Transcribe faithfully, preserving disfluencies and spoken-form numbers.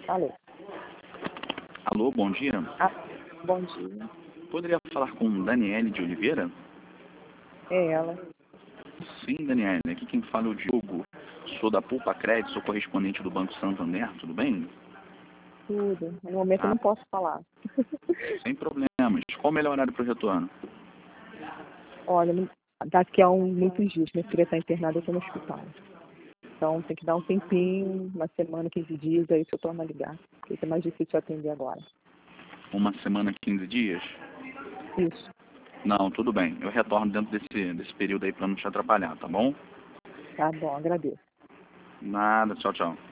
Alô. Alô, bom dia. Ah, bom dia. Poderia falar com Daniele de Oliveira? É ela. Sim, Daniele. Aqui quem fala é o Diogo. Sou da Pulpa Crédito, sou correspondente do Banco Santander, tudo bem? Tudo. No momento eu Ah, não posso falar. sem problemas. Qual o melhor horário para o retorno? Olha, não- daqui a um, muitos dias, minha filha está internada aqui no hospital. Então tem que dar um tempinho, uma semana, quinze dias, aí se eu torno a ligar. Porque é mais difícil atender agora. Uma semana, quinze dias? Isso. Não, tudo bem. Eu retorno dentro desse, desse período aí para não te atrapalhar, tá bom? Tá bom, agradeço. Nada, tchau, tchau.